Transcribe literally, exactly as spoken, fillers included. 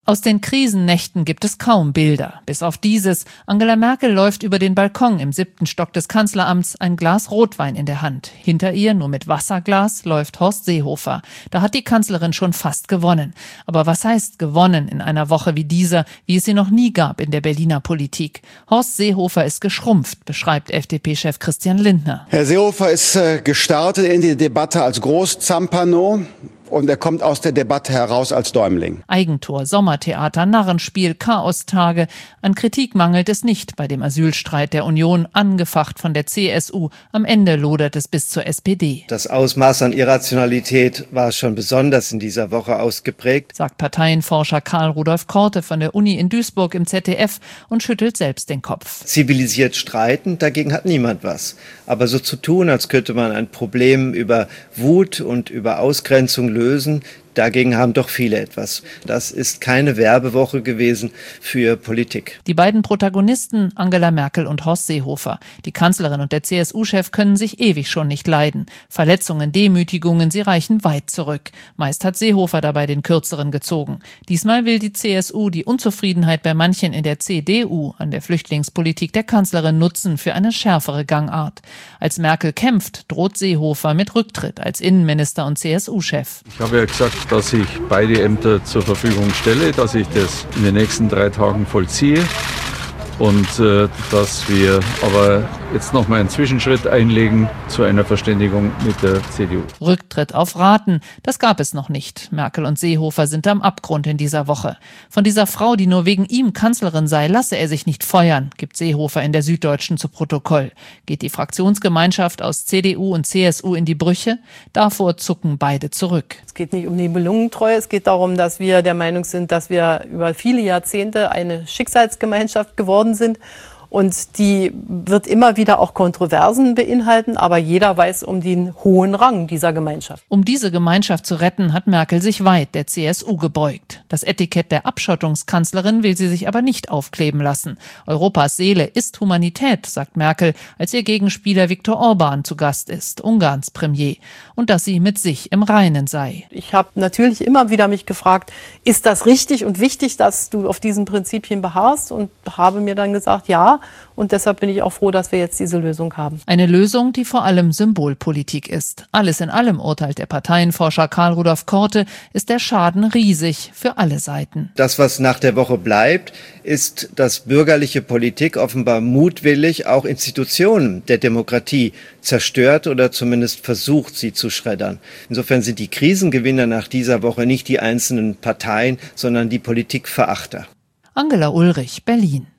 Aus den Krisennächten gibt es kaum Bilder. Bis auf dieses. Angela Merkel läuft über den Balkon im siebten Stock des Kanzleramts, ein Glas Rotwein in der Hand. Hinter ihr, nur mit Wasserglas, läuft Horst Seehofer. Da hat die Kanzlerin schon fast gewonnen. Aber was heißt gewonnen in einer Woche wie dieser, wie es sie noch nie gab in der Berliner Politik? Horst Seehofer ist geschrumpft, beschreibt F D P-Chef Christian Lindner. Herr Seehofer ist äh, gestartet in die Debatte als Großzampano. Und er kommt aus der Debatte heraus als Däumling. Eigentor, Sommertheater, Narrenspiel, Chaostage. An Kritik mangelt es nicht bei dem Asylstreit der Union, angefacht von der C S U. Am Ende lodert es bis zur S P D. Das Ausmaß an Irrationalität war schon besonders in dieser Woche ausgeprägt, sagt Parteienforscher Karl Rudolf Korte von der Uni in Duisburg im Z D F und schüttelt selbst den Kopf. Zivilisiert streiten, dagegen hat niemand was. Aber so zu tun, als könnte man ein Problem über Wut und über Ausgrenzung lösen, dagegen haben doch viele etwas. Das ist keine Werbewoche gewesen für Politik. Die beiden Protagonisten, Angela Merkel und Horst Seehofer. Die Kanzlerin und der C S U-Chef können sich ewig schon nicht leiden. Verletzungen, Demütigungen, sie reichen weit zurück. Meist hat Seehofer dabei den Kürzeren gezogen. Diesmal will die C S U die Unzufriedenheit bei manchen in der C D U an der Flüchtlingspolitik der Kanzlerin nutzen für eine schärfere Gangart. Als Merkel kämpft, droht Seehofer mit Rücktritt als Innenminister und C S U-Chef. Ich habe ja gesagt, dass ich beide Ämter zur Verfügung stelle, dass ich das in den nächsten drei Tagen vollziehe und äh, dass wir aber jetzt noch mal einen Zwischenschritt einlegen zu einer Verständigung mit der C D U. Rücktritt auf Raten, das gab es noch nicht. Merkel und Seehofer sind am Abgrund in dieser Woche. Von dieser Frau, die nur wegen ihm Kanzlerin sei, lasse er sich nicht feuern, gibt Seehofer in der Süddeutschen zu Protokoll. Geht die Fraktionsgemeinschaft aus C D U und C S U in die Brüche? Davor zucken beide zurück. Es geht nicht um Nibelungentreue, es geht darum, dass wir der Meinung sind, dass wir über viele Jahrzehnte eine Schicksalsgemeinschaft geworden sind. Und die wird immer wieder auch Kontroversen beinhalten, aber jeder weiß um den hohen Rang dieser Gemeinschaft. Um diese Gemeinschaft zu retten, hat Merkel sich weit der C S U gebeugt. Das Etikett der Abschottungskanzlerin will sie sich aber nicht aufkleben lassen. Europas Seele ist Humanität, sagt Merkel, als ihr Gegenspieler Viktor Orban zu Gast ist, Ungarns Premier. Und dass sie mit sich im Reinen sei. Ich habe natürlich immer wieder mich gefragt, ist das richtig und wichtig, dass du auf diesen Prinzipien beharrst? Und habe mir dann gesagt, ja. Und deshalb bin ich auch froh, dass wir jetzt diese Lösung haben. Eine Lösung, die vor allem Symbolpolitik ist. Alles in allem, urteilt der Parteienforscher Karl Rudolf Korte, ist der Schaden riesig für alle Seiten. Das, was nach der Woche bleibt, ist, dass bürgerliche Politik offenbar mutwillig auch Institutionen der Demokratie zerstört oder zumindest versucht, sie zu schreddern. Insofern sind die Krisengewinner nach dieser Woche nicht die einzelnen Parteien, sondern die Politikverachter. Angela Ulrich, Berlin.